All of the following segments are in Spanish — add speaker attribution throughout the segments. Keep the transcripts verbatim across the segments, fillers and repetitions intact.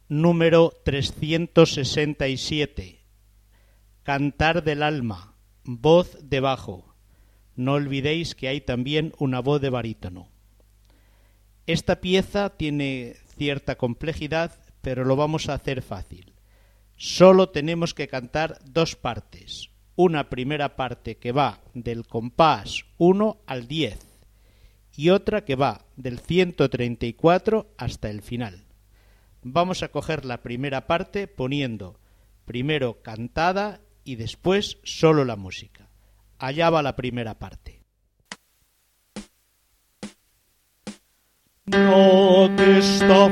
Speaker 1: número trescientos sesenta y siete. Cantar del alma, voz de bajo. No olvidéis que hay también una voz de barítono. Esta pieza tiene cierta complejidad, pero lo vamos a hacer fácil. Solo tenemos que cantar dos partes. Una primera parte que va del compás uno al diez y otra que va del ciento treinta y cuatro hasta el final. Vamos a coger la primera parte poniendo primero cantada y después solo la música. Allá va la primera parte.
Speaker 2: No, que esta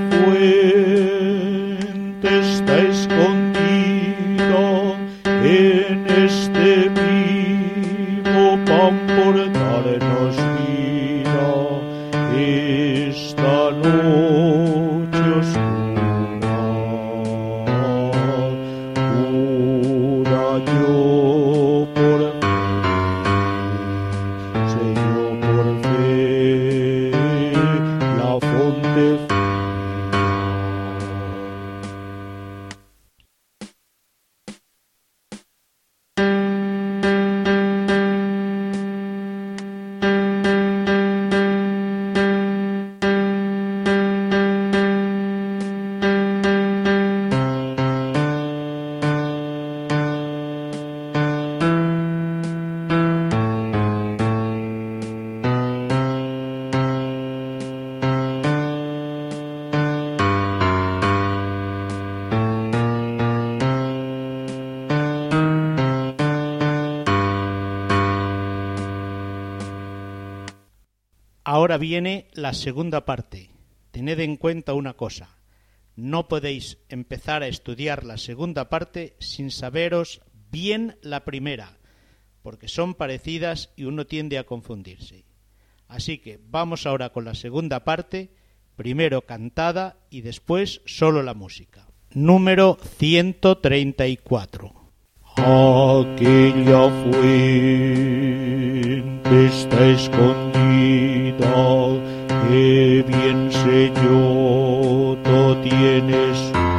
Speaker 2: fuente está escondida en este vivo pan por darnos vida, esta noche oscura, pura yo por fe, sello por fe, la fonte fría.
Speaker 1: Ahora viene la segunda parte. Tened en cuenta una cosa. No podéis empezar a estudiar la segunda parte sin saberos bien la primera, porque son parecidas y uno tiende a confundirse. Así que vamos ahora con la segunda parte, primero cantada y después solo la música. Número ciento treinta y cuatro.
Speaker 2: Aquella fuente está escondida, que bien sé yo, tú tienes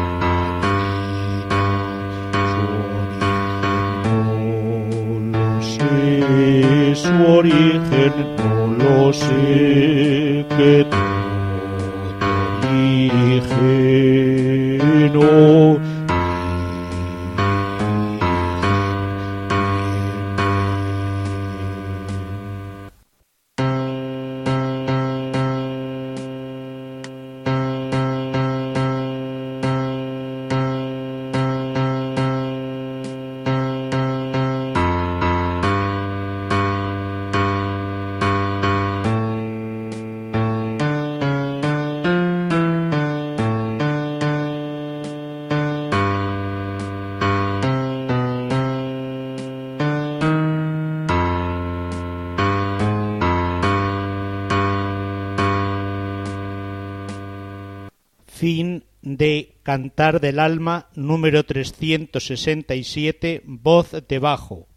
Speaker 2: su origen, no lo sé, que todo origen, no.
Speaker 1: Fin de Cantar del alma número trescientos sesenta y siete, voz de bajo.